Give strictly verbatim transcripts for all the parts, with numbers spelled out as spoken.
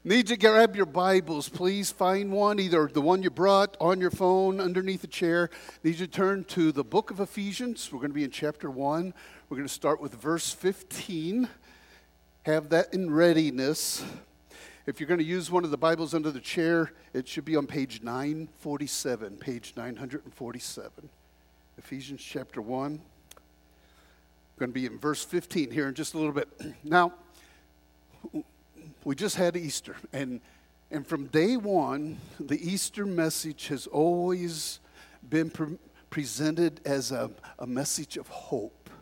Need to grab your Bibles, please. Find one, either the one you brought on your phone, underneath the chair. Need you to turn to the book of Ephesians. We're going to be in chapter one. We're going to start with verse fifteen. Have that in readiness. If you're going to use one of the Bibles under the chair, it should be on page nine forty-seven, page nine forty-seven. Ephesians chapter one. We're going to be in verse fifteen here in just a little bit. Now, we just had Easter, and and from day one, the Easter message has always been pre- presented as a, a message of hope.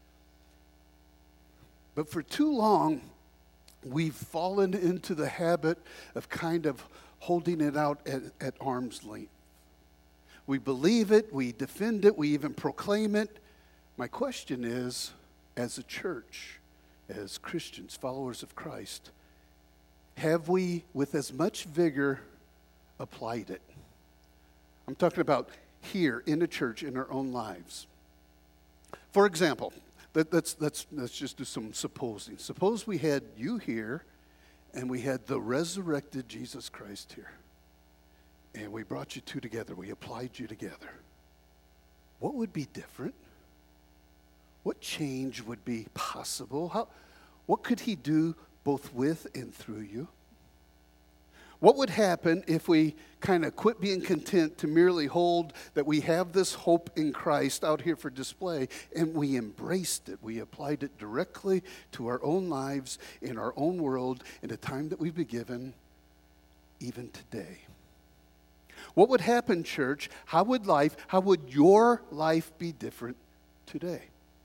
But for too long, we've fallen into the habit of kind of holding it out at, at arm's length. We believe it, we defend it, we even proclaim it. My question is, as a church, as Christians, followers of Christ, have we, with as much vigor, applied it? I'm talking about here in the church, in our own lives. For example, let, let's, let's, let's just do some supposing. Suppose we had you here, and we had the resurrected Jesus Christ here. And we brought you two together. We applied you together. What would be different? What change would be possible? How, what could he do both with and through you? What would happen if we kind of quit being content to merely hold that we have this hope in Christ out here for display, and we embraced it? We applied it directly to our own lives, in our own world, in the time that we've been given, even today. What would happen, church? How would life, how would your life be different today?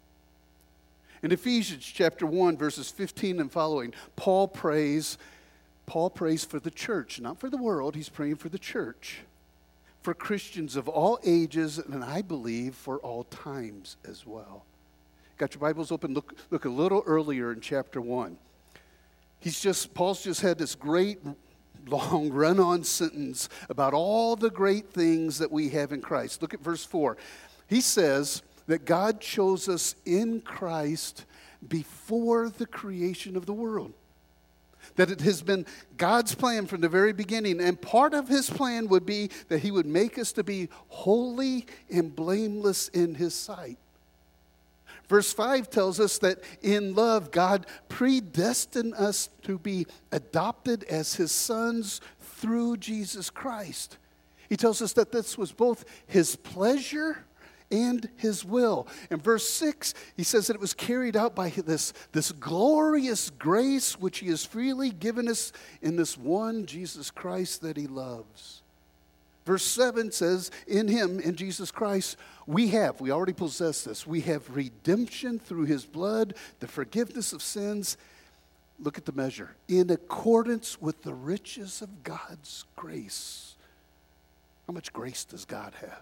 In Ephesians chapter one, verses fifteen and following, Paul prays, Paul prays for the church, not for the world. He's praying for the church, for Christians of all ages, and I believe for all times as well. Got your Bibles open? Look, look a little earlier in chapter one. He's just, Paul's just had this great long run-on sentence about all the great things that we have in Christ. Look at verse four. He says that God chose us in Christ before the creation of the world. That it has been God's plan from the very beginning. And part of his plan would be that he would make us to be holy and blameless in his sight. Verse five tells us that in love, God predestined us to be adopted as his sons through Jesus Christ. He tells us that this was both his pleasure and his will. In verse six, he says that it was carried out by this, this glorious grace which he has freely given us in this one Jesus Christ that he loves. Verse seven says, in him, in Jesus Christ, we have, we already possess this, we have redemption through his blood, the forgiveness of sins. Look at the measure. In accordance with the riches of God's grace. How much grace does God have?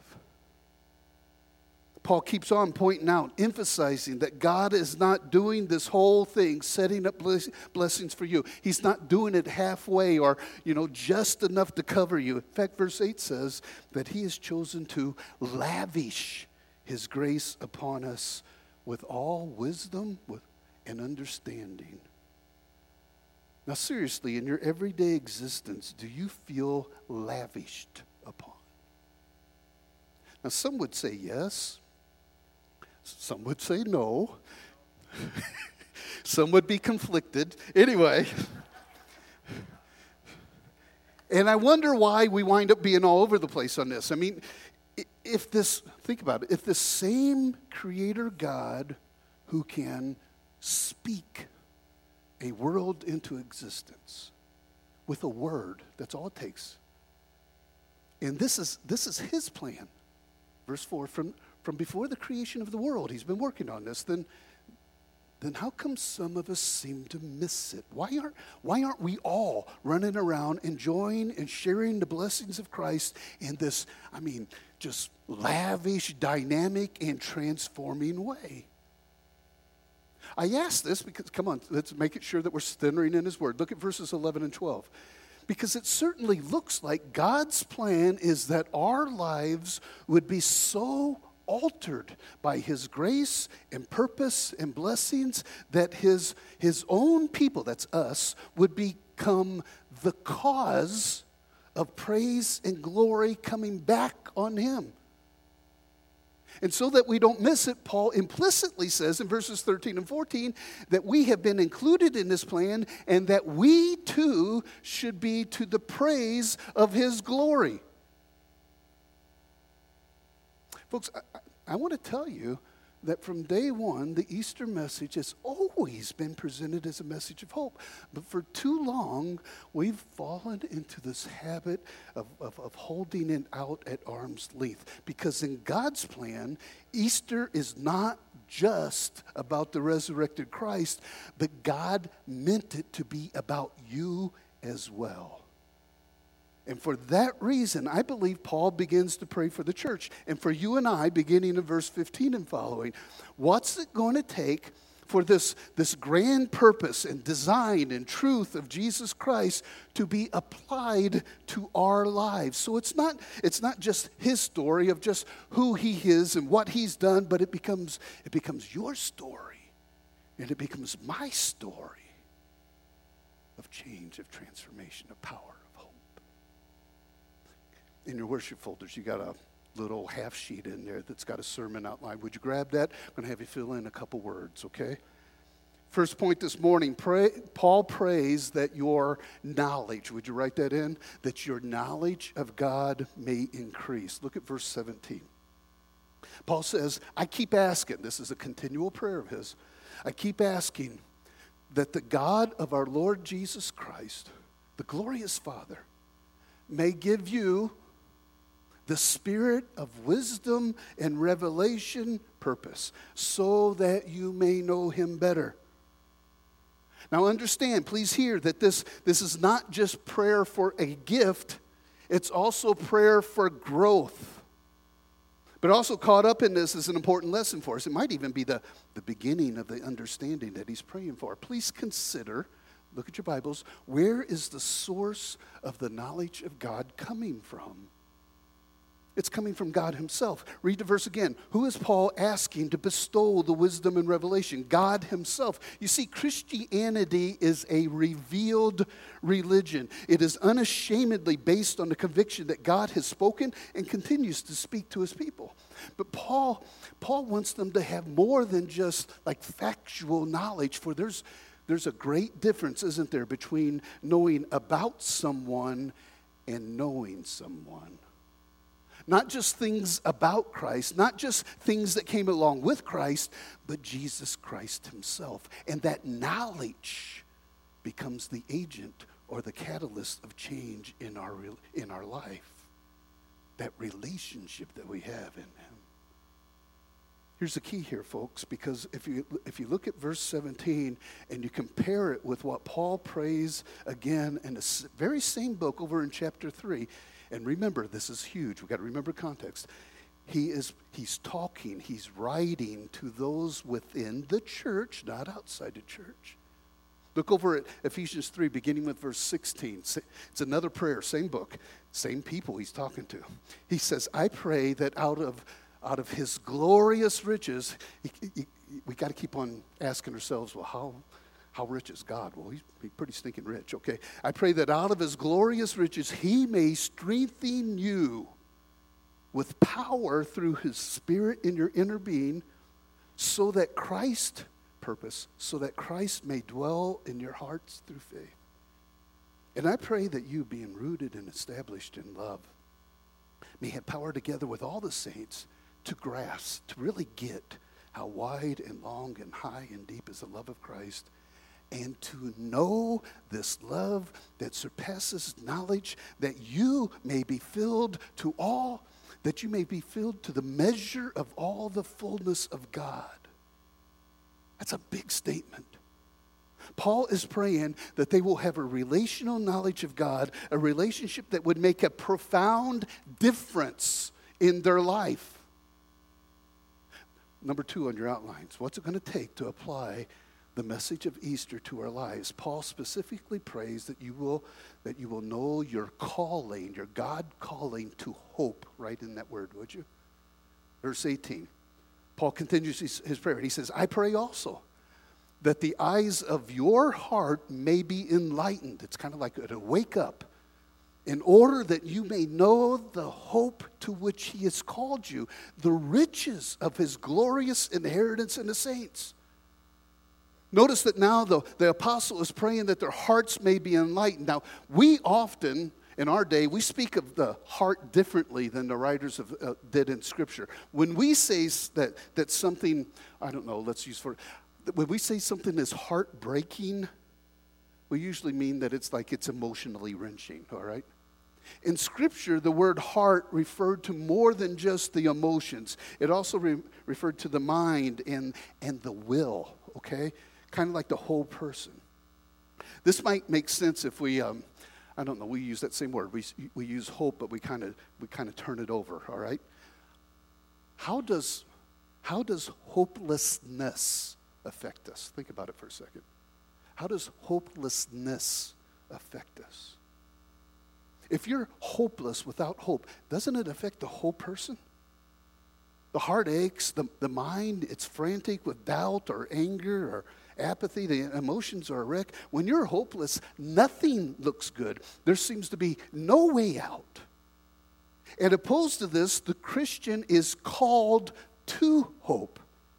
Paul keeps on pointing out, emphasizing that God is not doing this whole thing, setting up blessings for you. He's not doing it halfway or, you know, just enough to cover you. In fact, verse eight says that he has chosen to lavish his grace upon us with all wisdom and understanding. Now, seriously, in your everyday existence, do you feel lavished upon? Now, some would say yes. Some would say no. Some would be conflicted. Anyway. And I wonder why we wind up being all over the place on this. I mean, if this, think about it, if the same Creator God who can speak a world into existence with a word, that's all it takes. And this is this is his plan. Verse four, from From before the creation of the world, he's been working on this, then, then how come some of us seem to miss it? Why aren't, why aren't we all running around enjoying and sharing the blessings of Christ in this, I mean, just lavish, dynamic, and transforming way? I ask this because, come on, let's make it sure that we're centering in his word. Look at verses eleven and twelve. Because it certainly looks like God's plan is that our lives would be so altered by his grace and purpose and blessings that his, his own people, that's us, would be become the cause of praise and glory coming back on him. And so that we don't miss it, Paul implicitly says in verses thirteen and fourteen that we have been included in this plan and that we too should be to the praise of his glory. Folks, I, I want to tell you that from day one, the Easter message has always been presented as a message of hope. But for too long, we've fallen into this habit of, of, of holding it out at arm's length. Because in God's plan, Easter is not just about the resurrected Christ, but God meant it to be about you as well. And for that reason, I believe Paul begins to pray for the church. And for you and I, beginning in verse fifteen and following, what's it going to take for this, this grand purpose and design and truth of Jesus Christ to be applied to our lives? So it's not, it's not just his story of just who he is and what he's done, but it becomes, it becomes your story. And it becomes my story of change, of transformation, of power. In your worship folders, you got a little half sheet in there that's got a sermon outline. Would you grab that? I'm going to have you fill in a couple words, okay? First point this morning, pray, Paul prays that your knowledge, would you write that in? That your knowledge of God may increase. Look at verse seventeen. Paul says, I keep asking, this is a continual prayer of his, I keep asking that the God of our Lord Jesus Christ, the glorious Father, may give you the spirit of wisdom and revelation purpose, so that you may know him better. Now understand, please hear that this, this is not just prayer for a gift, it's also prayer for growth. But also caught up in this is an important lesson for us. It might even be the, the beginning of the understanding that he's praying for. Please consider, look at your Bibles, where is the source of the knowledge of God coming from? It's coming from God himself. Read the verse again. Who is Paul asking to bestow the wisdom and revelation? God himself. You see, Christianity is a revealed religion. It is unashamedly based on the conviction that God has spoken and continues to speak to his people. But Paul, Paul wants them to have more than just like factual knowledge, for there's, there's a great difference, isn't there, between knowing about someone and knowing someone. Not just things about Christ, not just things that came along with Christ, but Jesus Christ himself. And that knowledge becomes the agent or the catalyst of change in our, in our life. That relationship that we have in him. Here's the key here, folks, because if you if you look at verse seventeen and you compare it with what Paul prays again in the very same book over in chapter three, and remember, this is huge. We've got to remember context. He is he's talking, he's writing to those within the church, not outside the church. Look over at Ephesians three, beginning with verse sixteen. It's another prayer, same book, same people he's talking to. He says, I pray that out of out of his glorious riches, he, he, we got to keep on asking ourselves, well, how How rich is God? Well, he's, he's pretty stinking rich, okay? I pray that out of his glorious riches, he may strengthen you with power through his spirit in your inner being, so that Christ, purpose, so that Christ may dwell in your hearts through faith. And I pray that you, being rooted and established in love, may have power together with all the saints to grasp, to really get how wide and long and high and deep is the love of Christ, and to know this love that surpasses knowledge, that you may be filled to all, that you may be filled to the measure of all the fullness of God. That's a big statement. Paul is praying that they will have a relational knowledge of God, a relationship that would make a profound difference in their life. Number two on your outlines, what's it going to take to apply the message of Easter to our lives? Paul specifically prays that you will that you will know your calling, your God calling to hope, right in that word, would you? Verse eighteen. Paul continues his, his prayer. He says, I pray also that the eyes of your heart may be enlightened. It's kind of like to wake up, in order that you may know the hope to which he has called you, the riches of his glorious inheritance in the saints. Notice that now the, the apostle is praying that their hearts may be enlightened. Now, we often, in our day, we speak of the heart differently than the writers of, uh, did in Scripture. When we say that, that something, I don't know, let's use for, when we say something is heartbreaking, we usually mean that it's like it's emotionally wrenching, all right? In Scripture, the word heart referred to more than just the emotions. It also re- referred to the mind and, and the will, okay? Kind of like the whole person. This might make sense if we, um, I don't know, we use that same word. We, we use hope, but we kind of we kind of turn it over, all right? How does, how does hopelessness affect us? Think about it for a second. How does hopelessness affect us? If you're hopeless without hope, doesn't it affect the whole person? The heart aches, the, the mind, it's frantic with doubt or anger or apathy. The emotions are a wreck. When you're hopeless, nothing looks good. There seems to be no way out. And opposed to this, the Christian is called to hope.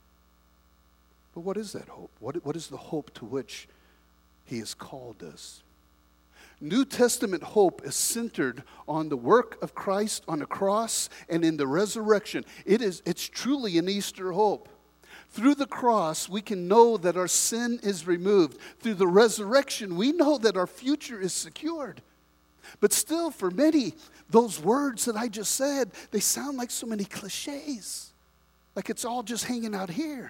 But what is that hope? What, what is the hope to which he has called us? New Testament hope is centered on the work of Christ on the cross and in the resurrection. It is, it's truly an Easter hope. Through the cross, we can know that our sin is removed. Through the resurrection, we know that our future is secured. But still, for many, those words that I just said, they sound like so many cliches. Like it's all just hanging out here.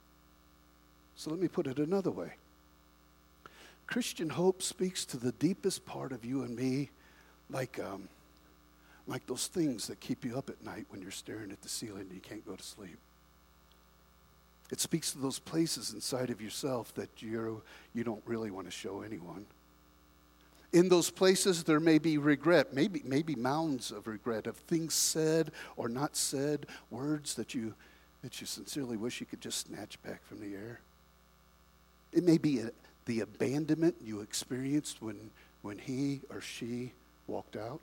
So let me put it another way. Christian hope speaks to the deepest part of you and me, like, um, like those things that keep you up at night when you're staring at the ceiling and you can't go to sleep. It speaks to those places inside of yourself that you're, you don't really want to show anyone. In those places, there may be regret, maybe, maybe mounds of regret of things said or not said, words that you, that you sincerely wish you could just snatch back from the air. It may be a the abandonment you experienced when, when he or she walked out.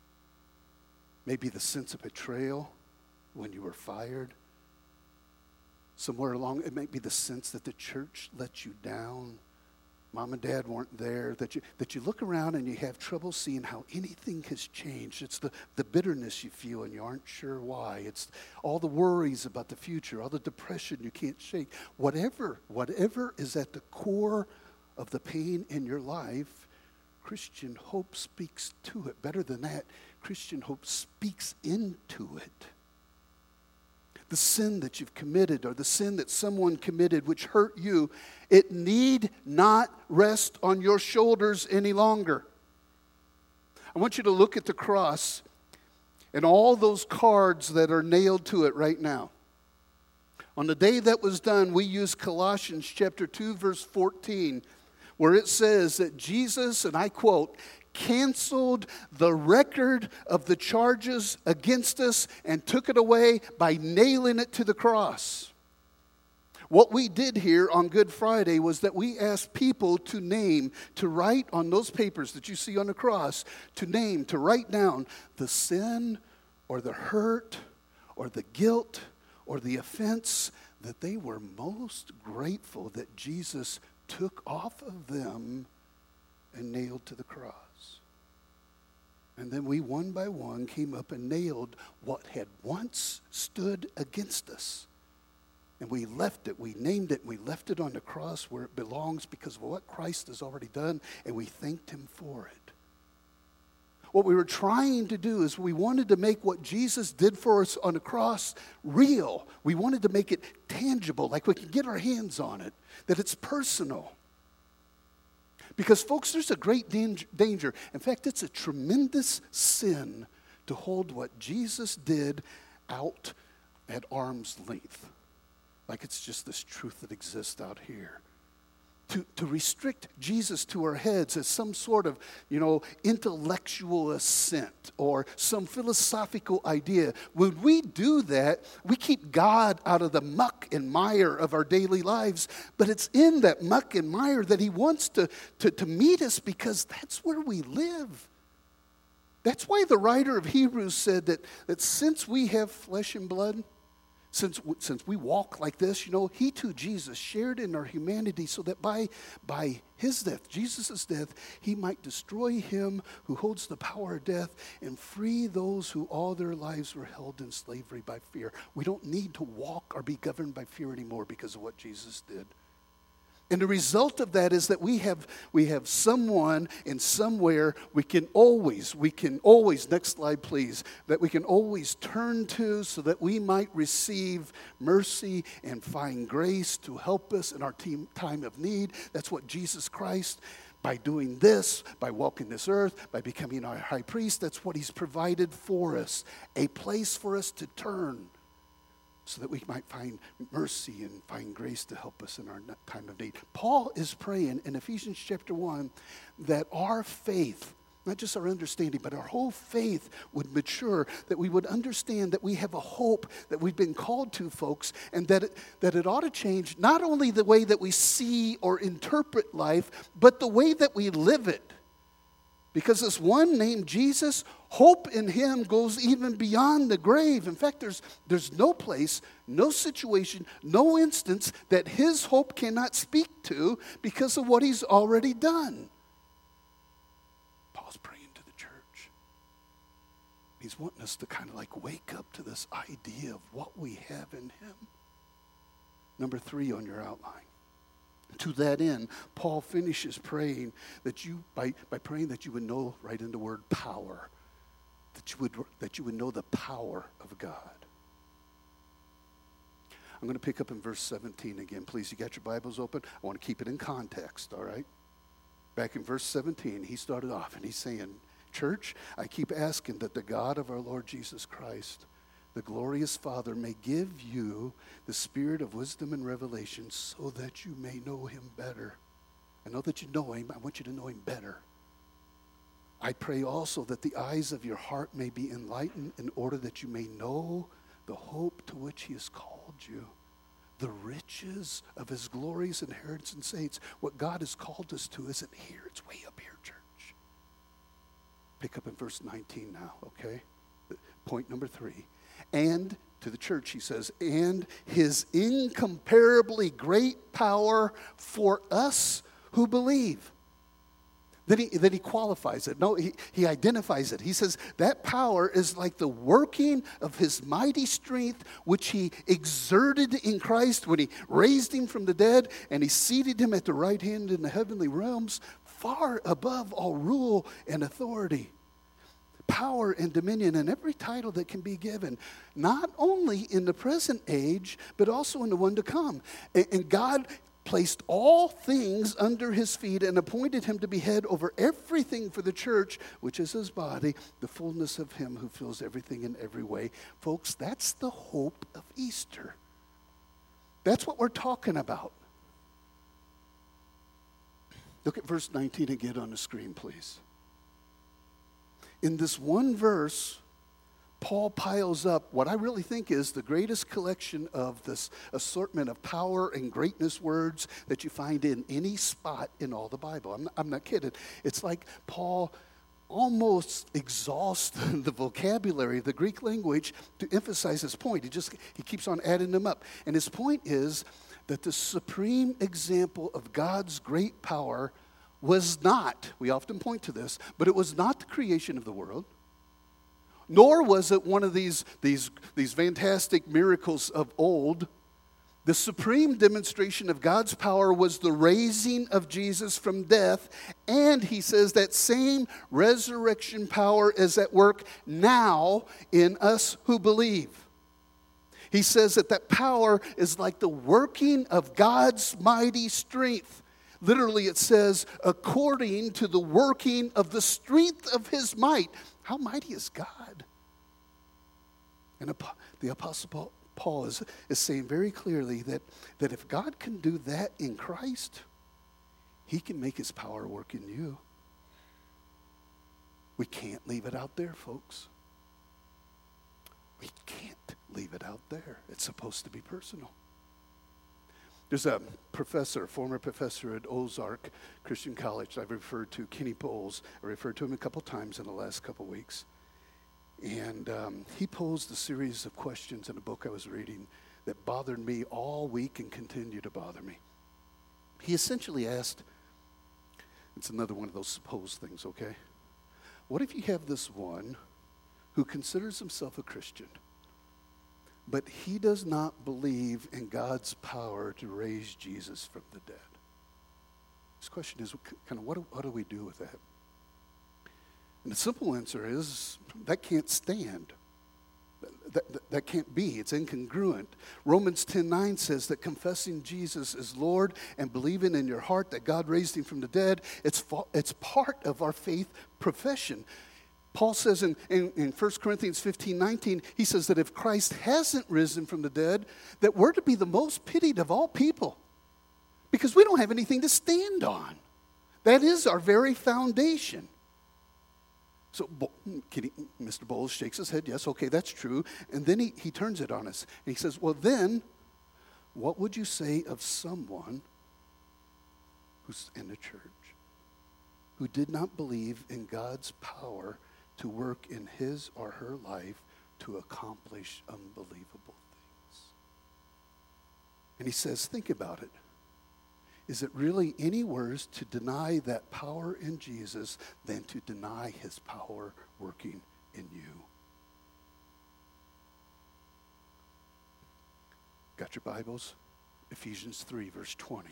Maybe the sense of betrayal when you were fired. Somewhere along, it might be the sense that the church let you down. Mom and dad weren't there. That you, that you look around and you have trouble seeing how anything has changed. It's the, the bitterness you feel and you aren't sure why. It's all the worries about the future, all the depression you can't shake. Whatever, whatever is at the core of the pain in your life, Christian hope speaks to it. Better than that, Christian hope speaks into it. The sin that you've committed or the sin that someone committed which hurt you, it need not rest on your shoulders any longer. I want you to look at the cross and all those cards that are nailed to it right now. On the day that was done, we used Colossians chapter two, verse fourteen, where it says that Jesus, and I quote, canceled the record of the charges against us and took it away by nailing it to the cross. What we did here on Good Friday was that we asked people to name, to write on those papers that you see on the cross, to name, to write down the sin or the hurt or the guilt or the offense that they were most grateful that Jesus took off of them and nailed to the cross. And then we, one by one, came up and nailed what had once stood against us. And we left it, we named it, and we left it on the cross where it belongs because of what Christ has already done, and we thanked him for it. What we were trying to do is we wanted to make what Jesus did for us on the cross real. We wanted to make it tangible, like we can get our hands on it, that it's personal. Because, folks, there's a great danger. In fact, it's a tremendous sin to hold what Jesus did out at arm's length. Like it's just this truth that exists out here. to, to restrict Jesus to our heads as some sort of, you know, intellectual assent or some philosophical idea. When we do that, we keep God out of the muck and mire of our daily lives. But it's in that muck and mire that he wants to, to, to meet us, because that's where we live. That's why the writer of Hebrews said that, that since we have flesh and blood, Since, since we walk like this, you know, he too, Jesus, shared in our humanity so that by, by his death, Jesus' death, he might destroy him who holds the power of death and free those who all their lives were held in slavery by fear. We don't need to walk or be governed by fear anymore because of what Jesus did. And the result of that is that we have we have someone in somewhere we can always, we can always, next slide please, that we can always turn to so that we might receive mercy and find grace to help us in our team, time of need. That's what Jesus Christ, by doing this, by walking this earth, by becoming our high priest, that's what he's provided for us, a place for us to turn, so that we might find mercy and find grace to help us in our time of need. Paul is praying in Ephesians chapter one that our faith, not just our understanding, but our whole faith would mature, that we would understand that we have a hope that we've been called to, folks, and that it, that it ought to change not only the way that we see or interpret life, but the way that we live it. Because this one named Jesus, hope in him goes even beyond the grave. In fact, there's, there's no place, no situation, no instance that his hope cannot speak to because of what he's already done. Paul's praying to the church. He's wanting us to kind of like wake up to this idea of what we have in him. Number three on your outline. To that end, Paul finishes praying that you, by, by praying that you would know, right in the word power, that you would that you would know the power of God. I'm going to pick up in verse seventeen again. Please, you got your Bibles open? I want to keep it in context, all right? Back in verse seventeen, he started off and he's saying, church, I keep asking that the God of our Lord Jesus Christ, the glorious Father, may give you the spirit of wisdom and revelation so that you may know him better. I know that you know him. I want you to know him better. I pray also that the eyes of your heart may be enlightened in order that you may know the hope to which he has called you, the riches of his glorious inheritance in saints. What God has called us to isn't here. It's way up here, church. Pick up in verse nineteen now, okay? Point number three. And to the church, he says, and his incomparably great power for us who believe. Then he, then he qualifies it. No, he, he identifies it. He says that power is like the working of his mighty strength, which he exerted in Christ when he raised him from the dead and he seated him at the right hand in the heavenly realms, far above all rule and authority, power and dominion, and every title that can be given, not only in the present age, but also in the one to come. And, and God placed all things under his feet and appointed him to be head over everything for the church, which is his body, the fullness of him who fills everything in every way. Folks, that's the hope of Easter. That's what we're talking about. Look at verse nineteen again on the screen, please. In this one verse, Paul piles up what I really think is the greatest collection of this assortment of power and greatness words that you find in any spot in all the Bible. I'm not, I'm not kidding. It's like Paul almost exhausts the vocabulary of the Greek language to emphasize his point. He just he keeps on adding them up. And his point is that the supreme example of God's great power was not, we often point to this, but it was not the creation of the world, nor was it one of these, these, these fantastic miracles of old. The supreme demonstration of God's power was the raising of Jesus from death, and he says that same resurrection power is at work now in us who believe. He says that that power is like the working of God's mighty strength. Literally, it says, according to the working of the strength of his might. How mighty is God? And the Apostle Paul is, is saying very clearly that, that if God can do that in Christ, He can make his power work in you. We can't leave it out there, folks. We can't leave it out there. It's supposed to be personal. There's a professor, a former professor at Ozark Christian College I've referred to, Kenny Bowles. I referred to him a couple times in the last couple weeks. And um, he posed a series of questions in a book I was reading that bothered me all week and continue to bother me. He essentially asked, it's another one of those supposed things, okay? What if you have this one who considers himself a Christian, but he does not believe in God's power to raise Jesus from the dead? This question is, kind of, what do, what do we do with that? And the simple answer is, that can't stand. That, that, that can't be. It's incongruent. Romans ten nine says that confessing Jesus as Lord and believing in your heart that God raised him from the dead, it's, it's part of our faith profession. Paul says in, in, in First Corinthians fifteen nineteen, he says that if Christ hasn't risen from the dead, that we're to be the most pitied of all people because we don't have anything to stand on. That is our very foundation. So Mister Bowles shakes his head, yes, okay, that's true. And then he, he turns it on us. And he says, well, then, what would you say of someone who's in the church who did not believe in God's power to work in his or her life to accomplish unbelievable things? And he says, think about it. Is it really any worse to deny that power in Jesus than to deny his power working in you? Got your Bibles? Ephesians three, verse twenty.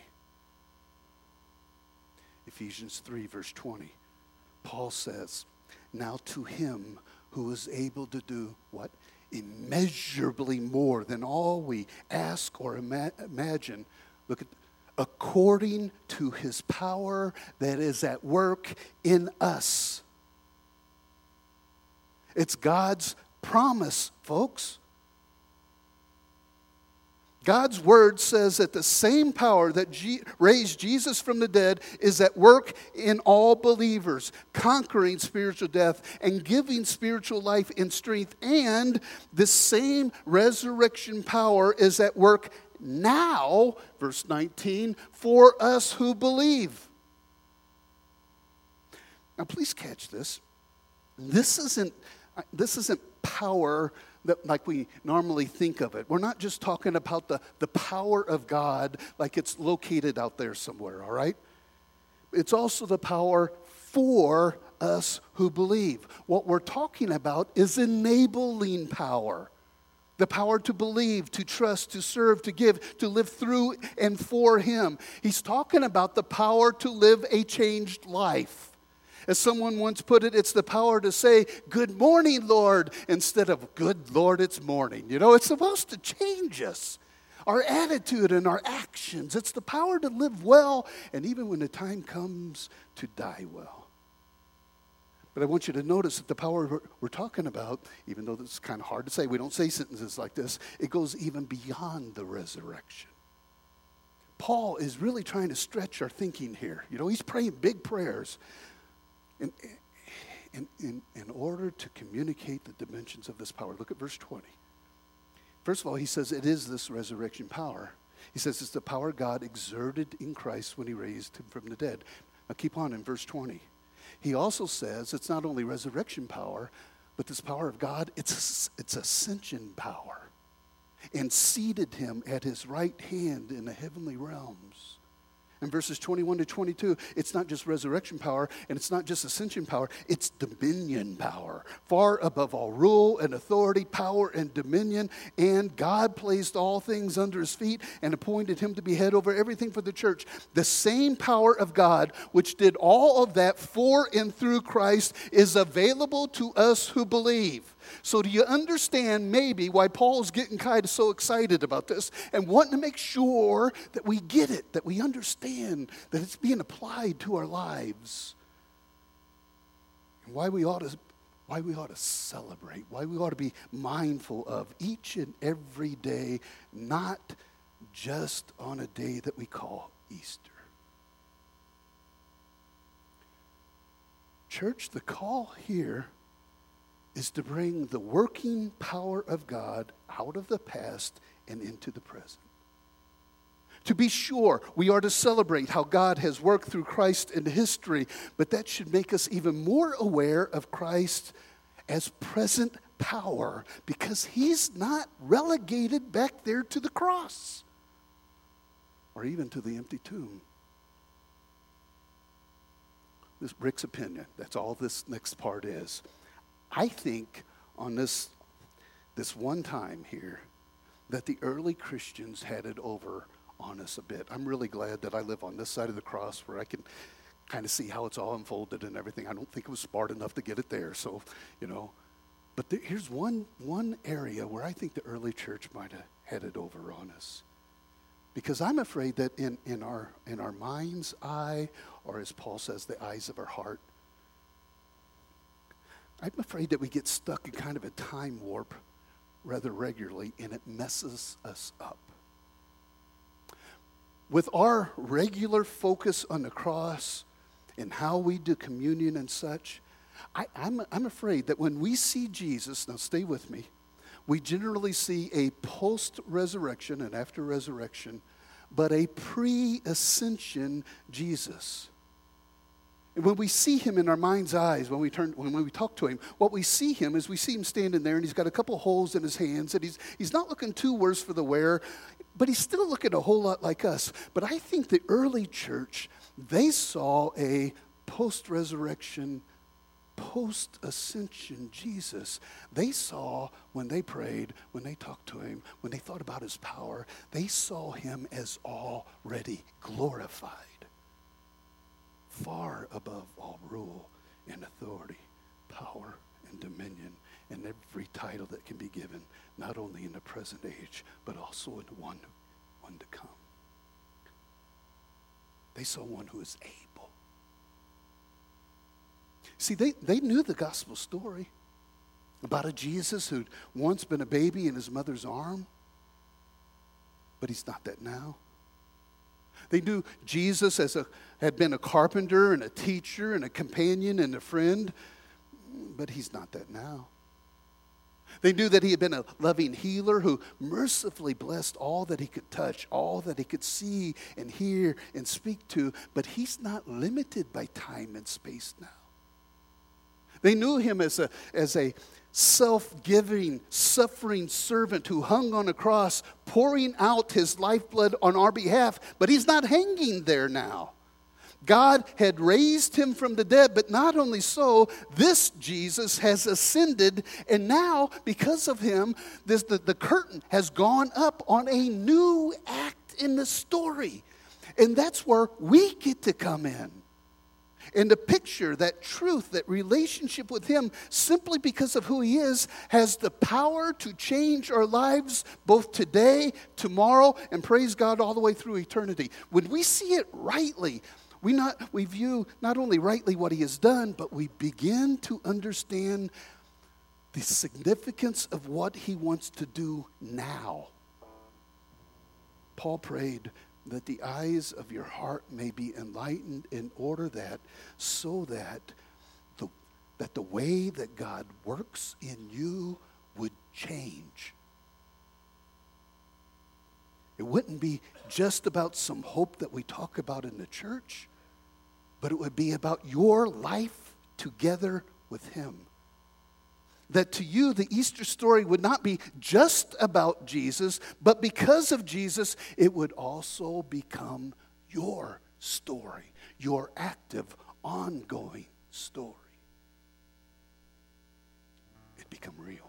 Ephesians three, verse twenty. Paul says, now to him who is able to do what? Immeasurably more than all we ask or ima- imagine. Look at according to his power that is at work in us. It's God's promise, folks. God's word says that the same power that G- raised Jesus from the dead is at work in all believers, conquering spiritual death and giving spiritual life and strength. And the same resurrection power is at work now, verse nineteen, for us who believe. Now, please catch this. This isn't, this isn't power that like we normally think of it. We're not just talking about the, the power of God like it's located out there somewhere, all right? It's also the power for us who believe. What we're talking about is enabling power. The power to believe, to trust, to serve, to give, to live through and for him. He's talking about the power to live a changed life. As someone once put it, it's the power to say, good morning, Lord, instead of good Lord, it's morning. You know, it's supposed to change us. Our attitude and our actions. It's the power to live well, and even when the time comes, to die well. But I want you to notice that the power we're, we're talking about, even though it's kind of hard to say, we don't say sentences like this, it goes even beyond the resurrection. Paul is really trying to stretch our thinking here. You know, he's praying big prayers in, in, in, in order to communicate the dimensions of this power. Look at verse twenty. First of all, he says it is this resurrection power. He says it's the power God exerted in Christ when he raised him from the dead. Now keep on in verse twenty. He also says it's not only resurrection power, but this power of God, it's, it's ascension power. And seated him at his right hand in the heavenly realms. In verses twenty-one to twenty-two, it's not just resurrection power, and it's not just ascension power, it's dominion power. Far above all rule and authority, power and dominion. And God placed all things under his feet and appointed him to be head over everything for the church. The same power of God, which did all of that for and through Christ, is available to us who believe. So do you understand maybe why Paul's getting kind of so excited about this and wanting to make sure that we get it, that we understand that it's being applied to our lives? And why we ought to, why we ought to celebrate, why we ought to be mindful of each and every day, not just on a day that we call Easter. Church, the call here is to bring the working power of God out of the past and into the present. To be sure, we are to celebrate how God has worked through Christ in history, but that should make us even more aware of Christ as present power, because he's not relegated back there to the cross or even to the empty tomb. This is Rick's opinion. That's all this next part is. I think on this, this one time here that the early Christians had it over on us a bit. I'm really glad that I live on this side of the cross where I can kind of see how it's all unfolded and everything. I don't think it was smart enough to get it there, so, you know. But there, here's one, one area where I think the early church might have had it over on us. Because I'm afraid that in, in, our, in our mind's eye, or as Paul says, the eyes of our heart, I'm afraid that we get stuck in kind of a time warp rather regularly, and it messes us up. With our regular focus on the cross and how we do communion and such, I, I'm, I'm afraid that when we see Jesus, now stay with me, we generally see a post-resurrection and after resurrection, but a pre-ascension Jesus. And when we see him in our mind's eyes, when we turn, when we talk to him, what we see him is we see him standing there, and he's got a couple holes in his hands, and he's he's not looking too worse for the wear, but he's still looking a whole lot like us. But I think the early church, they saw a post-resurrection, post-ascension Jesus. They saw when they prayed, when they talked to him, when they thought about his power, they saw him as already glorified, far above all rule and authority, power and dominion, and every title that can be given, not only in the present age, but also in the one, one to come. They saw one who is able. See, they, they knew the gospel story about a Jesus who'd once been a baby in his mother's arm, but he's not that now. They knew Jesus as a, had been a carpenter and a teacher and a companion and a friend, but he's not that now. They knew that he had been a loving healer who mercifully blessed all that he could touch, all that he could see and hear and speak to, but he's not limited by time and space now. They knew him as a, as a self-giving, suffering servant who hung on a cross, pouring out his lifeblood on our behalf, but he's not hanging there now. God had raised him from the dead, but not only so, this Jesus has ascended, and now, because of him, this, the, the curtain has gone up on a new act in the story. And that's where we get to come in. And the picture, that truth, that relationship with him, simply because of who he is, has the power to change our lives both today, tomorrow, and praise God all the way through eternity. When we see it rightly, we not we view not only rightly what he has done, but we begin to understand the significance of what he wants to do now. Paul prayed that the eyes of your heart may be enlightened, in order that, so that the, that the way that God works in you would change. It wouldn't be just about some hope that we talk about in the church, but it would be about your life together with him. That to you, the Easter story would not be just about Jesus, but because of Jesus, it would also become your story, your active, ongoing story. It'd become real.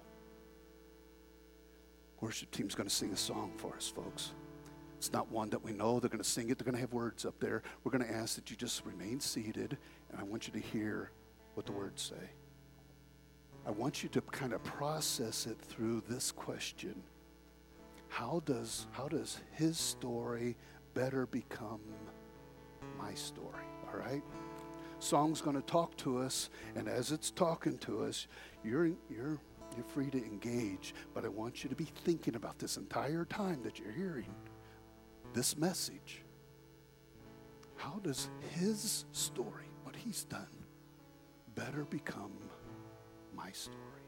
Worship team's going to sing a song for us, folks. It's not one that we know. They're going to sing it. They're going to have words up there. We're going to ask that you just remain seated, and I want you to hear what the words say. I want you to kind of process it through this question. How does, how does his story better become my story? All right? Song's going to talk to us, and as it's talking to us, you're, you're, you're free to engage, but I want you to be thinking about this entire time that you're hearing this message. How does his story, what he's done, better become my story.